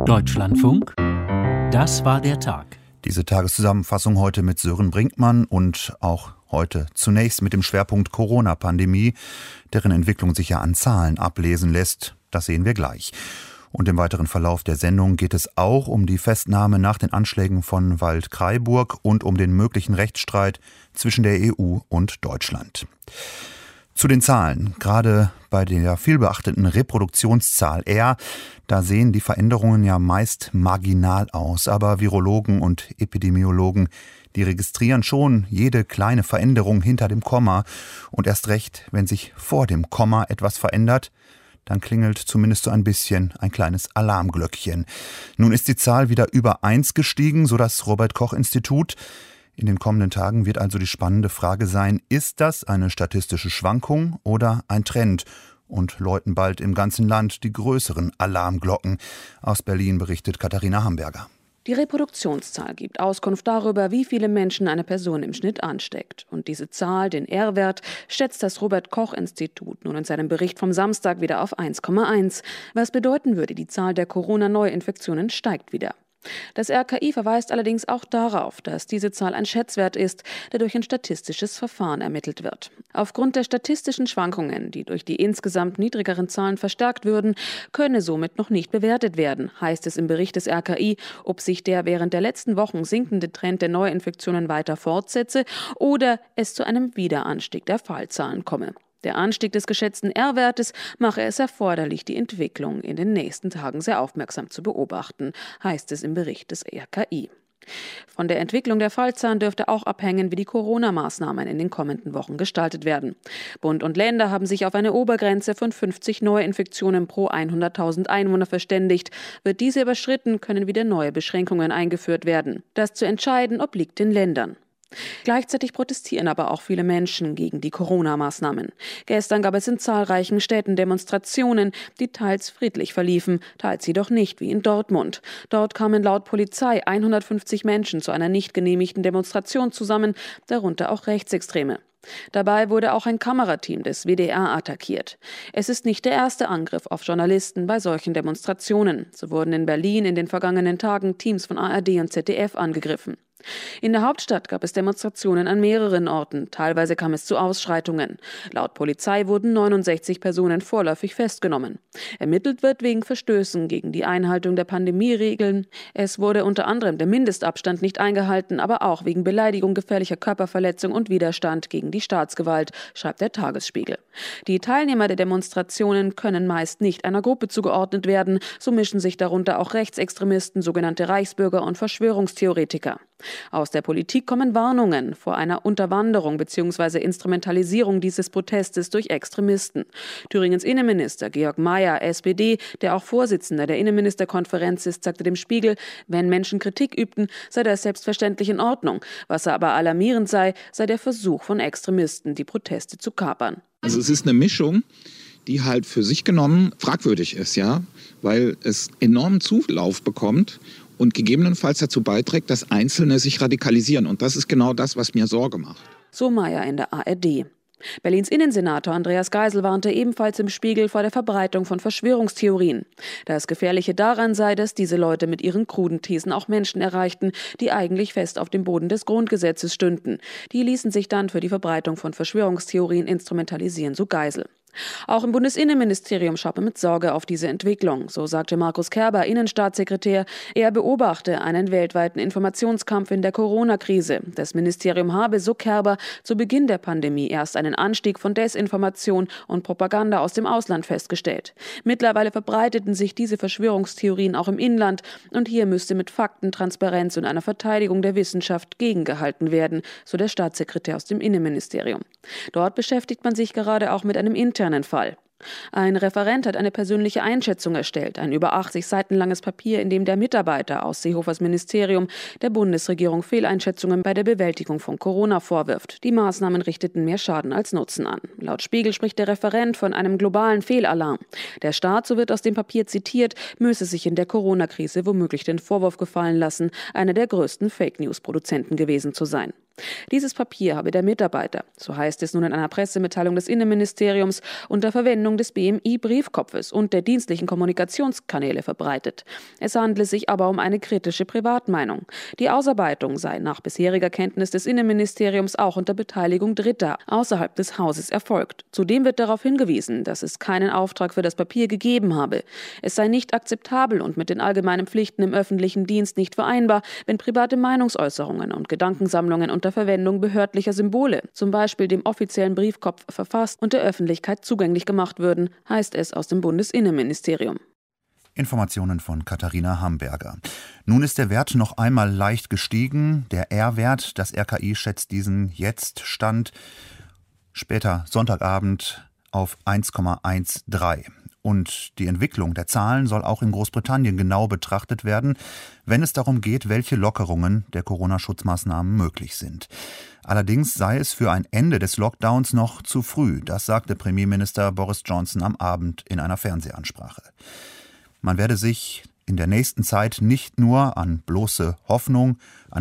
Deutschlandfunk, das war der Tag. Diese Tageszusammenfassung heute mit Sören Brinkmann und auch heute zunächst mit dem Schwerpunkt Corona-Pandemie, deren Entwicklung sich ja an Zahlen ablesen lässt. Das sehen wir gleich. Und im weiteren Verlauf der Sendung geht es auch um die Festnahme nach den Anschlägen von Waldkraiburg und um den möglichen Rechtsstreit zwischen der EU und Deutschland. Zu den Zahlen. Gerade bei der vielbeachteten Reproduktionszahl R, da sehen die Veränderungen ja meist marginal aus. Aber Virologen und Epidemiologen, die registrieren schon jede kleine Veränderung hinter dem Komma. Und erst recht, wenn sich vor dem Komma etwas verändert, dann klingelt zumindest so ein bisschen ein kleines Alarmglöckchen. Nun ist die Zahl wieder über 1 gestiegen, so das Robert-Koch-Institut. In den kommenden Tagen wird also die spannende Frage sein, ist das eine statistische Schwankung oder ein Trend? Und läuten bald im ganzen Land die größeren Alarmglocken. Aus Berlin berichtet Katharina Hamburger. Die Reproduktionszahl gibt Auskunft darüber, wie viele Menschen eine Person im Schnitt ansteckt. Und diese Zahl, den R-Wert, schätzt das Robert-Koch-Institut nun in seinem Bericht vom Samstag wieder auf 1,1. Was bedeuten würde, die Zahl der Corona-Neuinfektionen steigt wieder. Das RKI verweist allerdings auch darauf, dass diese Zahl ein Schätzwert ist, der durch ein statistisches Verfahren ermittelt wird. Aufgrund der statistischen Schwankungen, die durch die insgesamt niedrigeren Zahlen verstärkt würden, könne somit noch nicht bewertet werden, heißt es im Bericht des RKI, ob sich der während der letzten Wochen sinkende Trend der Neuinfektionen weiter fortsetze oder es zu einem Wiederanstieg der Fallzahlen komme. Der Anstieg des geschätzten R-Wertes mache es erforderlich, die Entwicklung in den nächsten Tagen sehr aufmerksam zu beobachten, heißt es im Bericht des RKI. Von der Entwicklung der Fallzahlen dürfte auch abhängen, wie die Corona-Maßnahmen in den kommenden Wochen gestaltet werden. Bund und Länder haben sich auf eine Obergrenze von 50 Neuinfektionen pro 100.000 Einwohner verständigt. Wird diese überschritten, können wieder neue Beschränkungen eingeführt werden. Das zu entscheiden obliegt den Ländern. Gleichzeitig protestieren aber auch viele Menschen gegen die Corona-Maßnahmen. Gestern gab es in zahlreichen Städten Demonstrationen, die teils friedlich verliefen, teils jedoch nicht, wie in Dortmund. Dort kamen laut Polizei 150 Menschen zu einer nicht genehmigten Demonstration zusammen, darunter auch Rechtsextreme. Dabei wurde auch ein Kamerateam des WDR attackiert. Es ist nicht der erste Angriff auf Journalisten bei solchen Demonstrationen. So wurden in Berlin in den vergangenen Tagen Teams von ARD und ZDF angegriffen. In der Hauptstadt gab es Demonstrationen an mehreren Orten. Teilweise kam es zu Ausschreitungen. Laut Polizei wurden 69 Personen vorläufig festgenommen. Ermittelt wird wegen Verstößen gegen die Einhaltung der Pandemieregeln. Es wurde unter anderem der Mindestabstand nicht eingehalten, aber auch wegen Beleidigung, gefährlicher Körperverletzung und Widerstand gegen die Staatsgewalt, schreibt der Tagesspiegel. Die Teilnehmer der Demonstrationen können meist nicht einer Gruppe zugeordnet werden. So mischen sich darunter auch Rechtsextremisten, sogenannte Reichsbürger und Verschwörungstheoretiker. Aus der Politik kommen Warnungen vor einer Unterwanderung bzw. Instrumentalisierung dieses Protestes durch Extremisten. Thüringens Innenminister Georg Mayer, SPD, der auch Vorsitzender der Innenministerkonferenz ist, sagte dem Spiegel, wenn Menschen Kritik übten, sei das selbstverständlich in Ordnung. Was aber alarmierend sei der Versuch von Extremisten, die Proteste zu kapern. Also es ist eine Mischung, die halt für sich genommen fragwürdig ist, ja, weil es enormen Zulauf bekommt und gegebenenfalls dazu beiträgt, dass Einzelne sich radikalisieren. Und das ist genau das, was mir Sorge macht. So Mayer in der ARD. Berlins Innensenator Andreas Geisel warnte ebenfalls im Spiegel vor der Verbreitung von Verschwörungstheorien. Das Gefährliche daran sei, dass diese Leute mit ihren kruden Thesen auch Menschen erreichten, die eigentlich fest auf dem Boden des Grundgesetzes stünden. Die ließen sich dann für die Verbreitung von Verschwörungstheorien instrumentalisieren, so Geisel. Auch im Bundesinnenministerium schaut man mit Sorge auf diese Entwicklung. So sagte Markus Kerber, Innenstaatssekretär, er beobachte einen weltweiten Informationskampf in der Corona-Krise. Das Ministerium habe, so Kerber, zu Beginn der Pandemie erst einen Anstieg von Desinformation und Propaganda aus dem Ausland festgestellt. Mittlerweile verbreiteten sich diese Verschwörungstheorien auch im Inland und hier müsste mit Fakten, Transparenz und einer Verteidigung der Wissenschaft gegengehalten werden, so der Staatssekretär aus dem Innenministerium. Dort beschäftigt man sich gerade auch mit einem internen Fall. Ein Referent hat eine persönliche Einschätzung erstellt, ein über 80 Seiten langes Papier, in dem der Mitarbeiter aus Seehofers Ministerium der Bundesregierung Fehleinschätzungen bei der Bewältigung von Corona vorwirft. Die Maßnahmen richteten mehr Schaden als Nutzen an. Laut Spiegel spricht der Referent von einem globalen Fehlalarm. Der Staat, so wird aus dem Papier zitiert, müsse sich in der Corona-Krise womöglich den Vorwurf gefallen lassen, einer der größten Fake-News-Produzenten gewesen zu sein. Dieses Papier habe der Mitarbeiter, so heißt es nun in einer Pressemitteilung des Innenministeriums, unter Verwendung des BMI-Briefkopfes und der dienstlichen Kommunikationskanäle verbreitet. Es handle sich aber um eine kritische Privatmeinung. Die Ausarbeitung sei nach bisheriger Kenntnis des Innenministeriums auch unter Beteiligung Dritter außerhalb des Hauses erfolgt. Zudem wird darauf hingewiesen, dass es keinen Auftrag für das Papier gegeben habe. Es sei nicht akzeptabel und mit den allgemeinen Pflichten im öffentlichen Dienst nicht vereinbar, wenn private Meinungsäußerungen und Gedankensammlungen unter Verwendung behördlicher Symbole, zum Beispiel dem offiziellen Briefkopf, verfasst und der Öffentlichkeit zugänglich gemacht würden, heißt es aus dem Bundesinnenministerium. Informationen von Katharina Hamberger. Nun ist der Wert noch einmal leicht gestiegen. Der R-Wert, das RKI schätzt diesen jetzt Stand später Sonntagabend auf 1,13. Und die Entwicklung der Zahlen soll auch in Großbritannien genau betrachtet werden, wenn es darum geht, welche Lockerungen der Corona-Schutzmaßnahmen möglich sind. Allerdings sei es für ein Ende des Lockdowns noch zu früh. Das sagte Premierminister Boris Johnson am Abend in einer Fernsehansprache. Man werde sich in der nächsten Zeit nicht nur an bloßer Hoffnung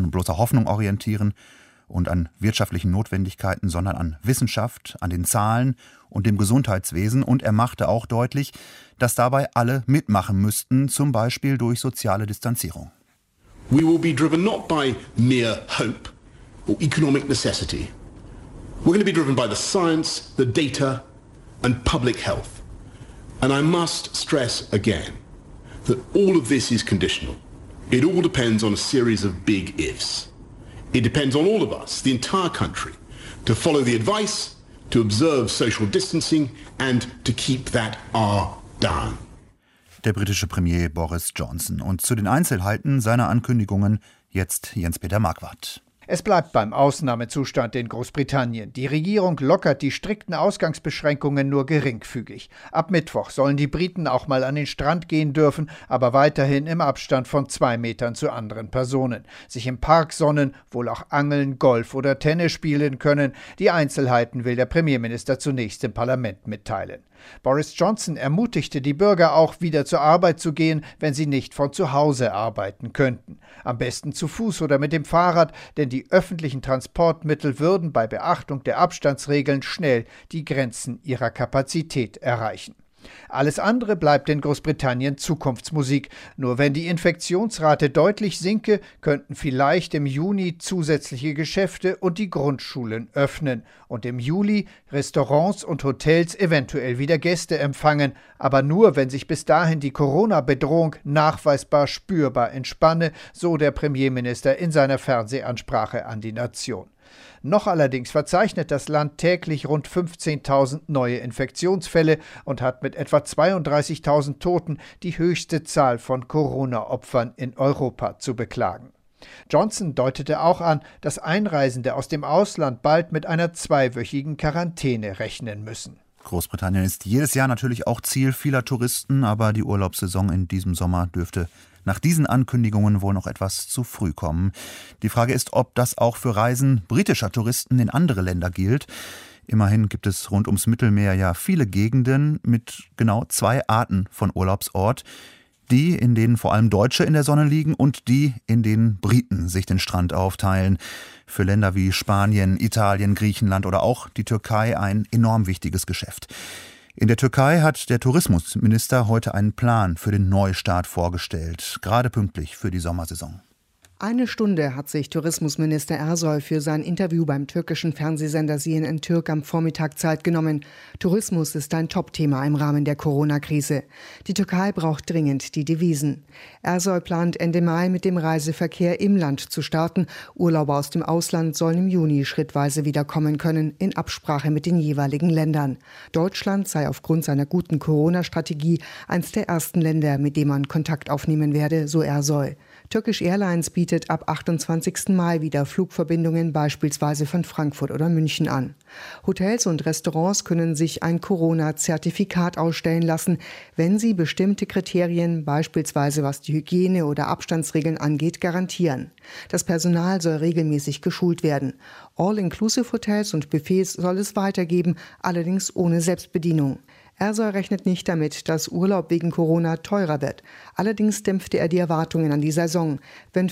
orientieren und an wirtschaftlichen Notwendigkeiten, sondern an Wissenschaft, an den Zahlen und dem Gesundheitswesen. Und er machte auch deutlich, dass dabei alle mitmachen müssten, zum Beispiel durch soziale Distanzierung. We will be driven not by mere hope or economic necessity. We're going to be driven by the science, the data and public health. And I must stress again that all of this is conditional. It all depends on a series of big ifs. It depends on all of us, the entire country, to follow the advice, to observe social distancing and to keep that R down. Der britische Premier Boris Johnson. Und zu den Einzelheiten seiner Ankündigungen jetzt Jens-Peter Marquardt. Es bleibt beim Ausnahmezustand in Großbritannien. Die Regierung lockert die strikten Ausgangsbeschränkungen nur geringfügig. Ab Mittwoch sollen die Briten auch mal an den Strand gehen dürfen, aber weiterhin im Abstand von 2 Metern zu anderen Personen. Sich im Park sonnen, wohl auch angeln, Golf oder Tennis spielen können. Die Einzelheiten will der Premierminister zunächst im Parlament mitteilen. Boris Johnson ermutigte die Bürger auch, wieder zur Arbeit zu gehen, wenn sie nicht von zu Hause arbeiten könnten. Am besten zu Fuß oder mit dem Fahrrad, denn die öffentlichen Transportmittel würden bei Beachtung der Abstandsregeln schnell die Grenzen ihrer Kapazität erreichen. Alles andere bleibt in Großbritannien Zukunftsmusik. Nur wenn die Infektionsrate deutlich sinke, könnten vielleicht im Juni zusätzliche Geschäfte und die Grundschulen öffnen. Und im Juli Restaurants und Hotels eventuell wieder Gäste empfangen. Aber nur, wenn sich bis dahin die Corona-Bedrohung nachweisbar spürbar entspanne, so der Premierminister in seiner Fernsehansprache an die Nation. Noch allerdings verzeichnet das Land täglich rund 15.000 neue Infektionsfälle und hat mit etwa 32.000 Toten die höchste Zahl von Corona-Opfern in Europa zu beklagen. Johnson deutete auch an, dass Einreisende aus dem Ausland bald mit einer 2-wöchigen Quarantäne rechnen müssen. Großbritannien ist jedes Jahr natürlich auch Ziel vieler Touristen, aber die Urlaubssaison in diesem Sommer dürfte nach diesen Ankündigungen wohl noch etwas zu früh kommen. Die Frage ist, ob das auch für Reisen britischer Touristen in andere Länder gilt. Immerhin gibt es rund ums Mittelmeer ja viele Gegenden mit genau 2 Arten von Urlaubsort. Die, in denen vor allem Deutsche in der Sonne liegen und die, in denen Briten sich den Strand aufteilen. Für Länder wie Spanien, Italien, Griechenland oder auch die Türkei ein enorm wichtiges Geschäft. In der Türkei hat der Tourismusminister heute einen Plan für den Neustart vorgestellt, gerade pünktlich für die Sommersaison. 1 Stunde hat sich Tourismusminister Ersoy für sein Interview beim türkischen Fernsehsender CNN Türk am Vormittag Zeit genommen. Tourismus ist ein Top-Thema im Rahmen der Corona-Krise. Die Türkei braucht dringend die Devisen. Ersoy plant Ende Mai mit dem Reiseverkehr im Land zu starten. Urlauber aus dem Ausland sollen im Juni schrittweise wiederkommen können, in Absprache mit den jeweiligen Ländern. Deutschland sei aufgrund seiner guten Corona-Strategie eines der ersten Länder, mit dem man Kontakt aufnehmen werde, so Ersoy. Turkish Airlines bietet ab 28. Mai wieder Flugverbindungen beispielsweise von Frankfurt oder München an. Hotels und Restaurants können sich ein Corona-Zertifikat ausstellen lassen, wenn sie bestimmte Kriterien, beispielsweise was die Hygiene- oder Abstandsregeln angeht, garantieren. Das Personal soll regelmäßig geschult werden. All-Inclusive-Hotels und Buffets soll es weitergeben, allerdings ohne Selbstbedienung. Ersoy rechnet nicht damit, dass Urlaub wegen Corona teurer wird. Allerdings dämpfte er die Erwartungen an die Saison. Wenn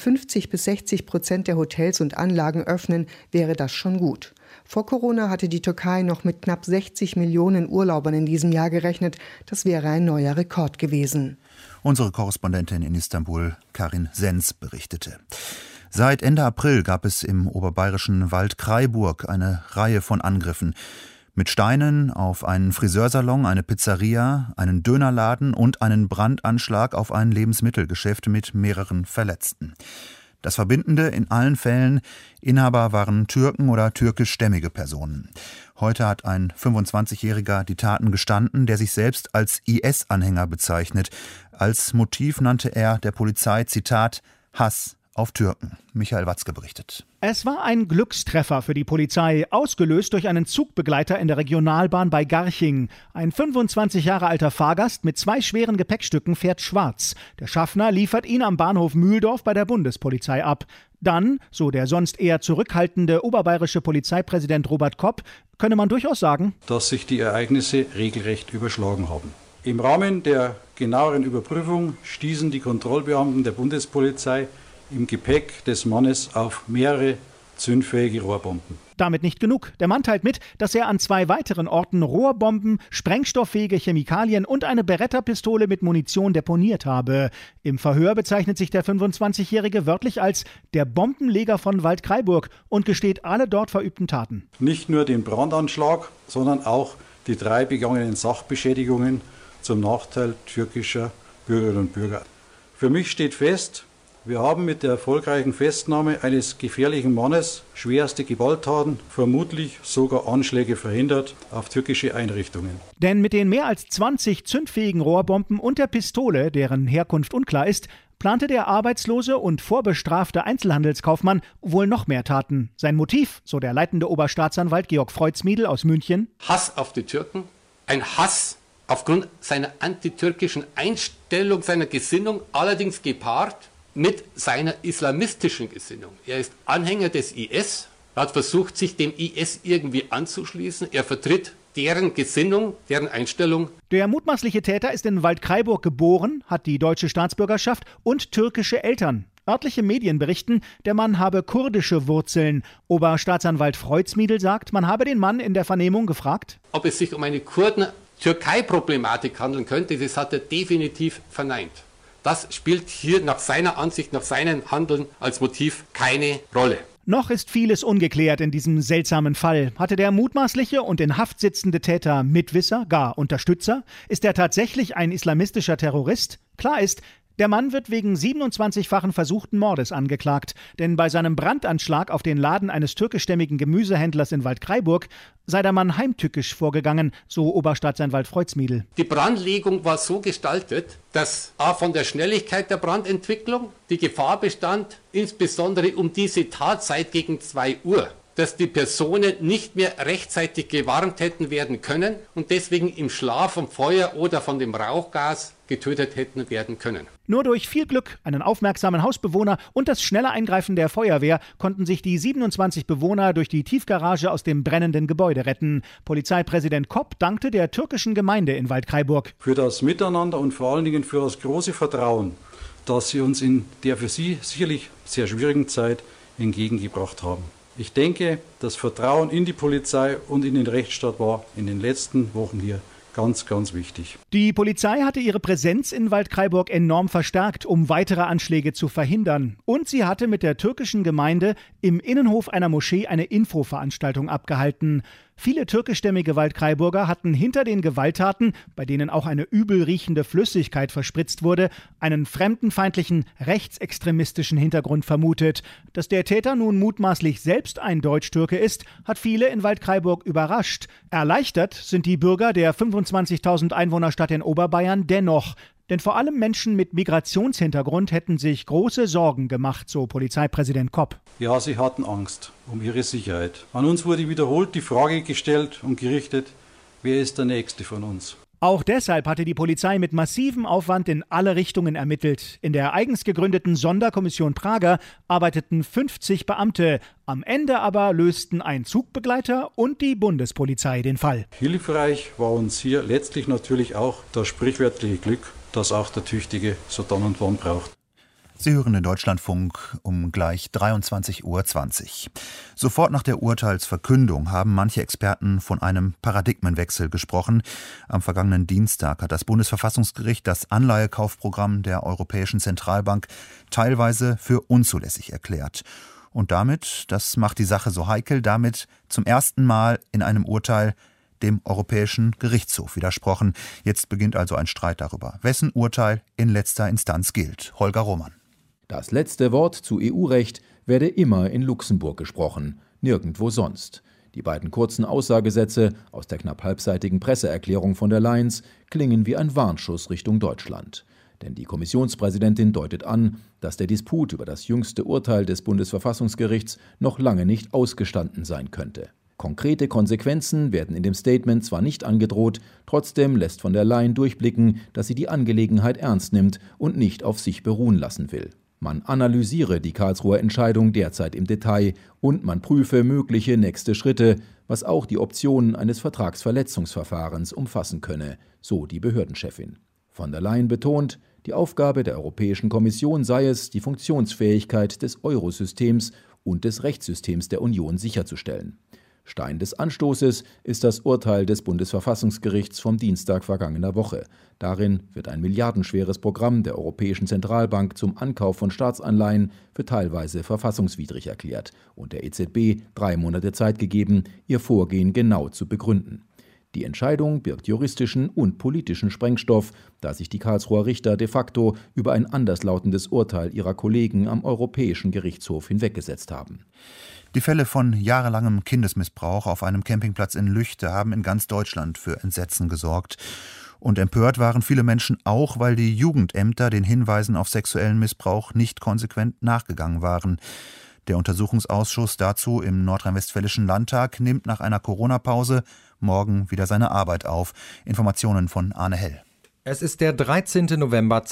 50-60% der Hotels und Anlagen öffnen, wäre das schon gut. Vor Corona hatte die Türkei noch mit knapp 60 Millionen Urlaubern in diesem Jahr gerechnet. Das wäre ein neuer Rekord gewesen. Unsere Korrespondentin in Istanbul, Karin Sens, berichtete. Seit Ende April gab es im oberbayerischen Waldkraiburg eine Reihe von Angriffen. Mit Steinen auf einen Friseursalon, eine Pizzeria, einen Dönerladen und einen Brandanschlag auf ein Lebensmittelgeschäft mit mehreren Verletzten. Das Verbindende in allen Fällen: Inhaber waren Türken oder türkischstämmige Personen. Heute hat ein 25-Jähriger die Taten gestanden, der sich selbst als IS-Anhänger bezeichnet. Als Motiv nannte er der Polizei, Zitat, Hass auf Türken. Michael Watzke berichtet. Es war ein Glückstreffer für die Polizei, ausgelöst durch einen Zugbegleiter in der Regionalbahn bei Garching. Ein 25 Jahre alter Fahrgast mit 2 schweren Gepäckstücken fährt schwarz. Der Schaffner liefert ihn am Bahnhof Mühldorf bei der Bundespolizei ab. Dann, so der sonst eher zurückhaltende oberbayerische Polizeipräsident Robert Kopp, könne man durchaus sagen, dass sich die Ereignisse regelrecht überschlagen haben. Im Rahmen der genaueren Überprüfung stießen die Kontrollbeamten der Bundespolizei im Gepäck des Mannes auf mehrere zündfähige Rohrbomben. Damit nicht genug. Der Mann teilt mit, dass er an 2 weiteren Orten Rohrbomben, sprengstofffähige Chemikalien und eine Beretta-Pistole mit Munition deponiert habe. Im Verhör bezeichnet sich der 25-Jährige wörtlich als der Bombenleger von Waldkraiburg und gesteht alle dort verübten Taten. Nicht nur den Brandanschlag, sondern auch die 3 begangenen Sachbeschädigungen zum Nachteil türkischer Bürgerinnen und Bürger. Für mich steht fest, wir haben mit der erfolgreichen Festnahme eines gefährlichen Mannes schwerste Gewalttaten, vermutlich sogar Anschläge verhindert auf türkische Einrichtungen. Denn mit den mehr als 20 zündfähigen Rohrbomben und der Pistole, deren Herkunft unklar ist, plante der arbeitslose und vorbestrafte Einzelhandelskaufmann wohl noch mehr Taten. Sein Motiv, so der leitende Oberstaatsanwalt Georg Freudsmiedl aus München: Hass auf die Türken, ein Hass aufgrund seiner antitürkischen Einstellung, seiner Gesinnung, allerdings gepaart mit seiner islamistischen Gesinnung. Er ist Anhänger des IS, hat versucht, sich dem IS irgendwie anzuschließen. Er vertritt deren Gesinnung, deren Einstellung. Der mutmaßliche Täter ist in Waldkraiburg geboren, hat die deutsche Staatsbürgerschaft und türkische Eltern. Örtliche Medien berichten, der Mann habe kurdische Wurzeln. Oberstaatsanwalt Freudsmiedl sagt, man habe den Mann in der Vernehmung gefragt, ob es sich um eine Kurden-Türkei-Problematik handeln könnte. Das hat er definitiv verneint. Das spielt hier nach seiner Ansicht, nach seinem Handeln als Motiv keine Rolle. Noch ist vieles ungeklärt in diesem seltsamen Fall. Hatte der mutmaßliche und in Haft sitzende Täter Mitwisser, gar Unterstützer? Ist er tatsächlich ein islamistischer Terrorist? Klar ist, der Mann wird wegen 27-fachen versuchten Mordes angeklagt. Denn bei seinem Brandanschlag auf den Laden eines türkischstämmigen Gemüsehändlers in Waldkraiburg sei der Mann heimtückisch vorgegangen, so Oberstaatsanwalt Freudsmiedl. Die Brandlegung war so gestaltet, dass von der Schnelligkeit der Brandentwicklung die Gefahr bestand, insbesondere um diese Tatzeit gegen 2 Uhr, dass die Personen nicht mehr rechtzeitig gewarnt hätten werden können und deswegen im Schlaf vom Feuer oder von dem Rauchgas getötet hätten werden können. Nur durch viel Glück, einen aufmerksamen Hausbewohner und das schnelle Eingreifen der Feuerwehr konnten sich die 27 Bewohner durch die Tiefgarage aus dem brennenden Gebäude retten. Polizeipräsident Kopp dankte der türkischen Gemeinde in Waldkraiburg für das Miteinander und vor allen Dingen für das große Vertrauen, das sie uns in der für sie sicherlich sehr schwierigen Zeit entgegengebracht haben. Ich denke, das Vertrauen in die Polizei und in den Rechtsstaat war in den letzten Wochen hier ganz, ganz wichtig. Die Polizei hatte ihre Präsenz in Waldkraiburg enorm verstärkt, um weitere Anschläge zu verhindern. Und sie hatte mit der türkischen Gemeinde im Innenhof einer Moschee eine Infoveranstaltung abgehalten. Viele türkischstämmige Waldkraiburger hatten hinter den Gewalttaten, bei denen auch eine übel riechende Flüssigkeit verspritzt wurde, einen fremdenfeindlichen, rechtsextremistischen Hintergrund vermutet. Dass der Täter nun mutmaßlich selbst ein Deutsch-Türke ist, hat viele in Waldkraiburg überrascht. Erleichtert sind die Bürger der 25.000 Einwohnerstadt in Oberbayern dennoch. Denn vor allem Menschen mit Migrationshintergrund hätten sich große Sorgen gemacht, so Polizeipräsident Kopp. Ja, sie hatten Angst um ihre Sicherheit. An uns wurde wiederholt die Frage gestellt und gerichtet, wer ist der Nächste von uns? Auch deshalb hatte die Polizei mit massivem Aufwand in alle Richtungen ermittelt. In der eigens gegründeten Sonderkommission Prager arbeiteten 50 Beamte. Am Ende aber lösten ein Zugbegleiter und die Bundespolizei den Fall. Hilfreich war uns hier letztlich natürlich auch das sprichwörtliche Glück, das auch der Tüchtige so dann und wann braucht. Sie hören den Deutschlandfunk um gleich 23:20 Uhr. Sofort nach der Urteilsverkündung haben manche Experten von einem Paradigmenwechsel gesprochen. Am vergangenen Dienstag hat das Bundesverfassungsgericht das Anleihekaufprogramm der Europäischen Zentralbank teilweise für unzulässig erklärt. Und damit, das macht die Sache so heikel, damit zum ersten Mal in einem Urteil dem Europäischen Gerichtshof widersprochen. Jetzt beginnt also ein Streit darüber, wessen Urteil in letzter Instanz gilt. Holger Roman. Das letzte Wort zu EU-Recht werde immer in Luxemburg gesprochen, nirgendwo sonst. Die beiden kurzen Aussagesätze aus der knapp halbseitigen Presseerklärung von der Leyen klingen wie ein Warnschuss Richtung Deutschland. Denn die Kommissionspräsidentin deutet an, dass der Disput über das jüngste Urteil des Bundesverfassungsgerichts noch lange nicht ausgestanden sein könnte. Konkrete Konsequenzen werden in dem Statement zwar nicht angedroht, trotzdem lässt von der Leyen durchblicken, dass sie die Angelegenheit ernst nimmt und nicht auf sich beruhen lassen will. Man analysiere die Karlsruher Entscheidung derzeit im Detail und man prüfe mögliche nächste Schritte, was auch die Optionen eines Vertragsverletzungsverfahrens umfassen könne, so die Behördenchefin. Von der Leyen betont, die Aufgabe der Europäischen Kommission sei es, die Funktionsfähigkeit des Eurosystems und des Rechtssystems der Union sicherzustellen. Stein des Anstoßes ist das Urteil des Bundesverfassungsgerichts vom Dienstag vergangener Woche. Darin wird ein milliardenschweres Programm der Europäischen Zentralbank zum Ankauf von Staatsanleihen für teilweise verfassungswidrig erklärt und der EZB 3 Monate Zeit gegeben, ihr Vorgehen genau zu begründen. Die Entscheidung birgt juristischen und politischen Sprengstoff, da sich die Karlsruher Richter de facto über ein anderslautendes Urteil ihrer Kollegen am Europäischen Gerichtshof hinweggesetzt haben. Die Fälle von jahrelangem Kindesmissbrauch auf einem Campingplatz in Lüchte haben in ganz Deutschland für Entsetzen gesorgt. Und empört waren viele Menschen auch, weil die Jugendämter den Hinweisen auf sexuellen Missbrauch nicht konsequent nachgegangen waren. Der Untersuchungsausschuss dazu im Nordrhein-Westfälischen Landtag nimmt nach einer Corona-Pause morgen wieder seine Arbeit auf. Informationen von Arne Hell. Es ist der 13. November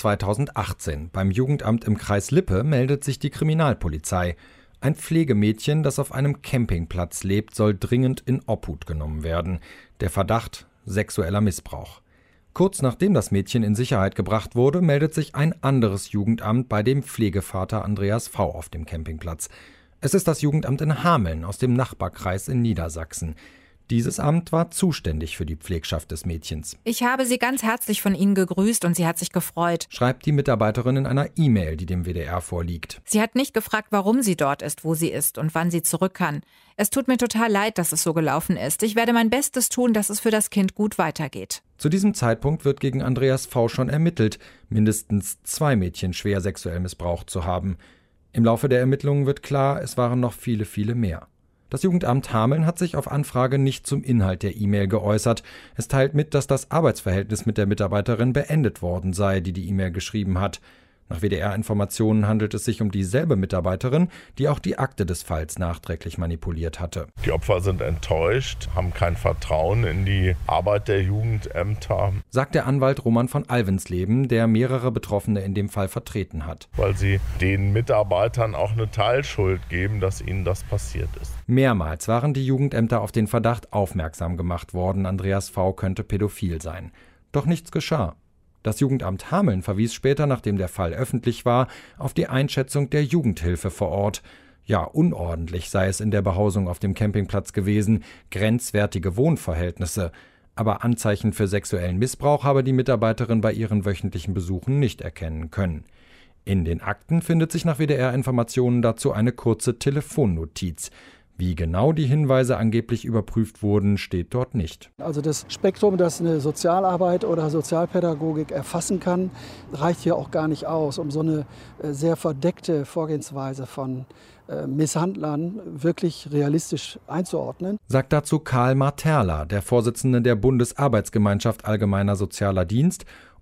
2018. Beim Jugendamt im Kreis Lippe meldet sich die Kriminalpolizei. Ein Pflegemädchen, das auf einem Campingplatz lebt, soll dringend in Obhut genommen werden. Der Verdacht: sexueller Missbrauch. Kurz nachdem das Mädchen in Sicherheit gebracht wurde, meldet sich ein anderes Jugendamt bei dem Pflegevater Andreas V. auf dem Campingplatz. Es ist das Jugendamt in Hameln aus dem Nachbarkreis in Niedersachsen. Dieses Amt war zuständig für die Pflegschaft des Mädchens. Ich habe sie ganz herzlich von Ihnen gegrüßt und sie hat sich gefreut, schreibt die Mitarbeiterin in einer E-Mail, die dem WDR vorliegt. Sie hat nicht gefragt, warum sie dort ist, wo sie ist und wann sie zurück kann. Es tut mir total leid, dass es so gelaufen ist. Ich werde mein Bestes tun, dass es für das Kind gut weitergeht. Zu diesem Zeitpunkt wird gegen Andreas V. schon ermittelt, mindestens 2 Mädchen schwer sexuell missbraucht zu haben. Im Laufe der Ermittlungen wird klar, es waren noch viele, viele mehr. Das Jugendamt Hameln hat sich auf Anfrage nicht zum Inhalt der E-Mail geäußert. Es teilt mit, dass das Arbeitsverhältnis mit der Mitarbeiterin beendet worden sei, die die E-Mail geschrieben hat. Nach WDR-Informationen handelt es sich um dieselbe Mitarbeiterin, die auch die Akte des Falls nachträglich manipuliert hatte. Die Opfer sind enttäuscht, haben kein Vertrauen in die Arbeit der Jugendämter, sagt der Anwalt Roman von Alvensleben, der mehrere Betroffene in dem Fall vertreten hat. Weil sie den Mitarbeitern auch eine Teilschuld geben, dass ihnen das passiert ist. Mehrmals waren die Jugendämter auf den Verdacht aufmerksam gemacht worden, Andreas V. könnte pädophil sein. Doch nichts geschah. Das Jugendamt Hameln verwies später, nachdem der Fall öffentlich war, auf die Einschätzung der Jugendhilfe vor Ort. Ja, unordentlich sei es in der Behausung auf dem Campingplatz gewesen, grenzwertige Wohnverhältnisse. Aber Anzeichen für sexuellen Missbrauch habe die Mitarbeiterin bei ihren wöchentlichen Besuchen nicht erkennen können. In den Akten findet sich nach WDR-Informationen dazu eine kurze Telefonnotiz. Wie genau die Hinweise angeblich überprüft wurden, steht dort nicht. Also das Spektrum, das eine Sozialarbeit oder Sozialpädagogik erfassen kann, reicht hier auch gar nicht aus, um so eine sehr verdeckte Vorgehensweise von Misshandlern wirklich realistisch einzuordnen. Sagt dazu Karl Marterla, der Vorsitzende der Bundesarbeitsgemeinschaft Allgemeiner Sozialer Dienst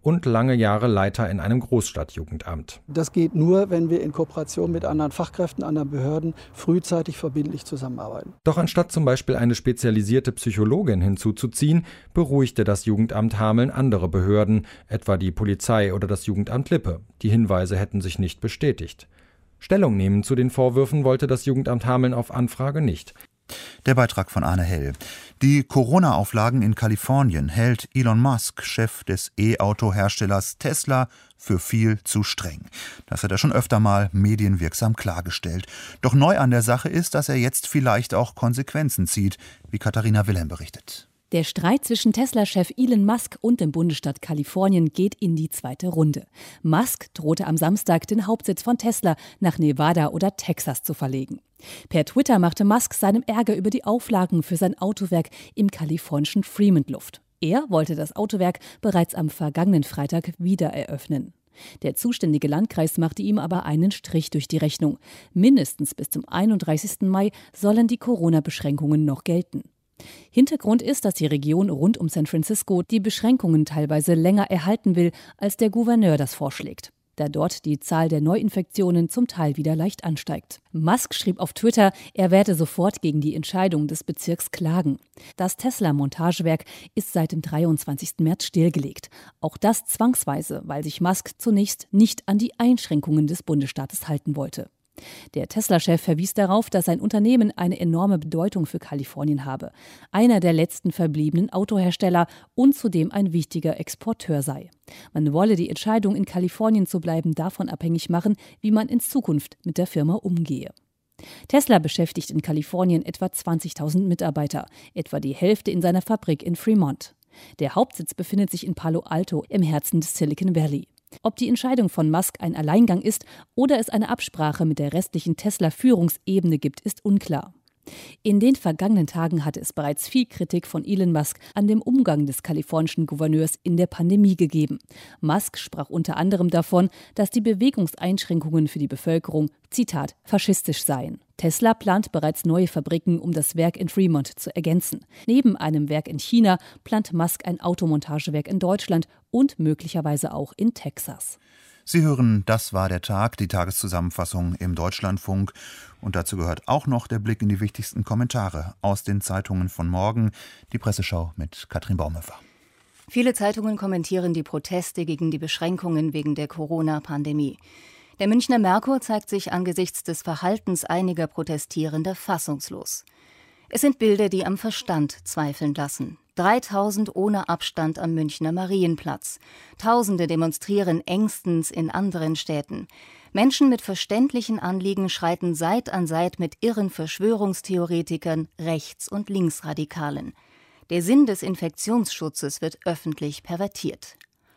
und lange Jahre Leiter in einem Großstadtjugendamt. Das geht nur, wenn wir in Kooperation mit anderen Fachkräften, anderen Behörden frühzeitig verbindlich zusammenarbeiten. Doch anstatt zum Beispiel eine spezialisierte Psychologin hinzuzuziehen, beruhigte das Jugendamt Hameln andere Behörden, etwa die Polizei oder das Jugendamt Lippe. Die Hinweise hätten sich nicht bestätigt. Stellung nehmen zu den Vorwürfen wollte das Jugendamt Hameln auf Anfrage nicht. Der Beitrag von Arne Hell. Die Corona-Auflagen in Kalifornien hält Elon Musk, Chef des E-Auto-Herstellers Tesla, für viel zu streng. Das hat er schon öfter mal medienwirksam klargestellt. Doch neu an der Sache ist, dass er jetzt vielleicht auch Konsequenzen zieht, wie Katharina Wilhelm berichtet. Der Streit zwischen Tesla-Chef Elon Musk und dem Bundesstaat Kalifornien geht in die zweite Runde. Musk drohte am Samstag, den Hauptsitz von Tesla nach Nevada oder Texas zu verlegen. Per Twitter machte Musk seinem Ärger über die Auflagen für sein Autowerk im kalifornischen Fremont Luft. Er wollte das Autowerk bereits am vergangenen Freitag wieder eröffnen. Der zuständige Landkreis machte ihm aber einen Strich durch die Rechnung. Mindestens bis zum 31. Mai sollen die Corona-Beschränkungen noch gelten. Hintergrund ist, dass die Region rund um San Francisco die Beschränkungen teilweise länger erhalten will, als der Gouverneur das vorschlägt, da dort die Zahl der Neuinfektionen zum Teil wieder leicht ansteigt. Musk schrieb auf Twitter, er werde sofort gegen die Entscheidung des Bezirks klagen. Das Tesla-Montagewerk ist seit dem 23. März stillgelegt. Auch das zwangsweise, weil sich Musk zunächst nicht an die Einschränkungen des Bundesstaates halten wollte. Der Tesla-Chef verwies darauf, dass sein Unternehmen eine enorme Bedeutung für Kalifornien habe, einer der letzten verbliebenen Autohersteller und zudem ein wichtiger Exporteur sei. Man wolle die Entscheidung, in Kalifornien zu bleiben, davon abhängig machen, wie man in Zukunft mit der Firma umgehe. Tesla beschäftigt in Kalifornien etwa 20.000 Mitarbeiter, etwa die Hälfte in seiner Fabrik in Fremont. Der Hauptsitz befindet sich in Palo Alto, im Herzen des Silicon Valley. Ob die Entscheidung von Musk ein Alleingang ist oder es eine Absprache mit der restlichen Tesla-Führungsebene gibt, ist unklar. In den vergangenen Tagen hatte es bereits viel Kritik von Elon Musk an dem Umgang des kalifornischen Gouverneurs in der Pandemie gegeben. Musk sprach unter anderem davon, dass die Bewegungseinschränkungen für die Bevölkerung, Zitat, faschistisch seien. Tesla plant bereits neue Fabriken, um das Werk in Fremont zu ergänzen. Neben einem Werk in China plant Musk ein Automontagewerk in Deutschland und möglicherweise auch in Texas. Sie hören, das war der Tag, die Tageszusammenfassung im Deutschlandfunk. Und dazu gehört auch noch der Blick in die wichtigsten Kommentare aus den Zeitungen von morgen. Die Presseschau mit Katrin Baumhöfer. Viele Zeitungen kommentieren die Proteste gegen die Beschränkungen wegen der Corona-Pandemie. Der Münchner Merkur zeigt sich angesichts des Verhaltens einiger Protestierender fassungslos. Es sind Bilder, die am Verstand zweifeln lassen. 3000 ohne Abstand am Münchner Marienplatz. Tausende demonstrieren engstens in anderen Städten. Menschen mit verständlichen Anliegen schreiten Seit an Seit mit irren Verschwörungstheoretikern, Rechts- und Linksradikalen. Der Sinn des Infektionsschutzes wird öffentlich pervertiert.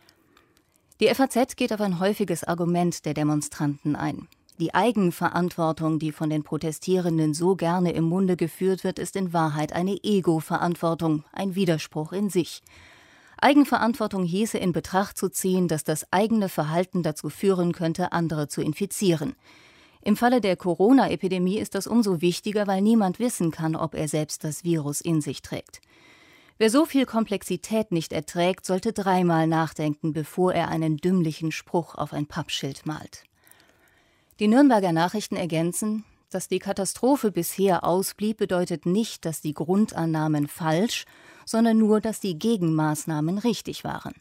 Die FAZ geht auf ein häufiges Argument der Demonstranten ein. Die Eigenverantwortung, die von den Protestierenden so gerne im Munde geführt wird, ist in Wahrheit eine Ego-Verantwortung, ein Widerspruch in sich. Eigenverantwortung hieße in Betracht zu ziehen, dass das eigene Verhalten dazu führen könnte, andere zu infizieren. Im Falle der Corona-Epidemie ist das umso wichtiger, weil niemand wissen kann, ob er selbst das Virus in sich trägt. Wer so viel Komplexität nicht erträgt, sollte dreimal nachdenken, bevor er einen dümmlichen Spruch auf ein Pappschild malt. Die Nürnberger Nachrichten ergänzen, dass die Katastrophe bisher ausblieb, bedeutet nicht, dass die Grundannahmen falsch, sondern nur, dass die Gegenmaßnahmen richtig waren.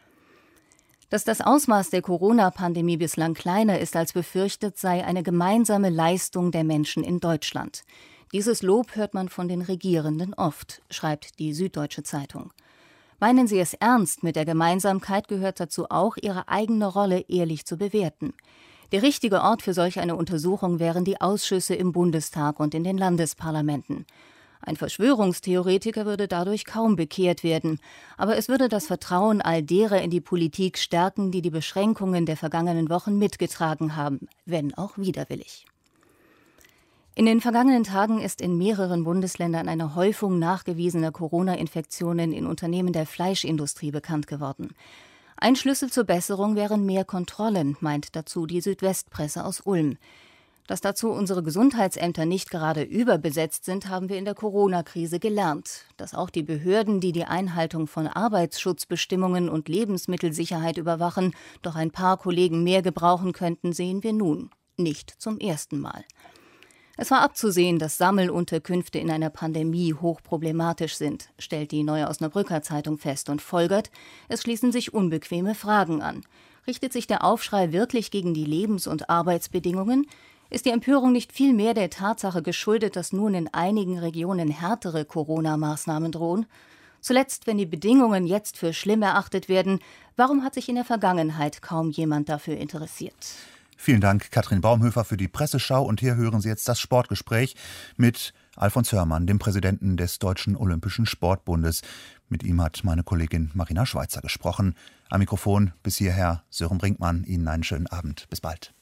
Dass das Ausmaß der Corona-Pandemie bislang kleiner ist als befürchtet, sei eine gemeinsame Leistung der Menschen in Deutschland. Dieses Lob hört man von den Regierenden oft, schreibt die Süddeutsche Zeitung. Meinen Sie es ernst mit der Gemeinsamkeit, gehört dazu auch, Ihre eigene Rolle ehrlich zu bewerten. Der richtige Ort für solch eine Untersuchung wären die Ausschüsse im Bundestag und in den Landesparlamenten. Ein Verschwörungstheoretiker würde dadurch kaum bekehrt werden, aber es würde das Vertrauen all derer in die Politik stärken, die die Beschränkungen der vergangenen Wochen mitgetragen haben, wenn auch widerwillig. In den vergangenen Tagen ist in mehreren Bundesländern eine Häufung nachgewiesener Corona-Infektionen in Unternehmen der Fleischindustrie bekannt geworden. Ein Schlüssel zur Besserung wären mehr Kontrollen, meint dazu die Südwestpresse aus Ulm. Dass dazu unsere Gesundheitsämter nicht gerade überbesetzt sind, haben wir in der Corona-Krise gelernt. Dass auch die Behörden, die die Einhaltung von Arbeitsschutzbestimmungen und Lebensmittelsicherheit überwachen, doch ein paar Kollegen mehr gebrauchen könnten, sehen wir nun. Nicht zum ersten Mal. Es war abzusehen, dass Sammelunterkünfte in einer Pandemie hochproblematisch sind, stellt die Neue Osnabrücker Zeitung fest und folgert, es schließen sich unbequeme Fragen an. Richtet sich der Aufschrei wirklich gegen die Lebens- und Arbeitsbedingungen? Ist die Empörung nicht vielmehr der Tatsache geschuldet, dass nun in einigen Regionen härtere Corona-Maßnahmen drohen? Zuletzt, wenn die Bedingungen jetzt für schlimm erachtet werden, warum hat sich in der Vergangenheit kaum jemand dafür interessiert? Vielen Dank, Katrin Baumhöfer, für die Presseschau. Und hier hören Sie jetzt das Sportgespräch mit Alfons Hörmann, dem Präsidenten des Deutschen Olympischen Sportbundes. Mit ihm hat meine Kollegin Marina Schweizer gesprochen. Am Mikrofon bis hierher Sören Brinkmann. Ihnen einen schönen Abend. Bis bald.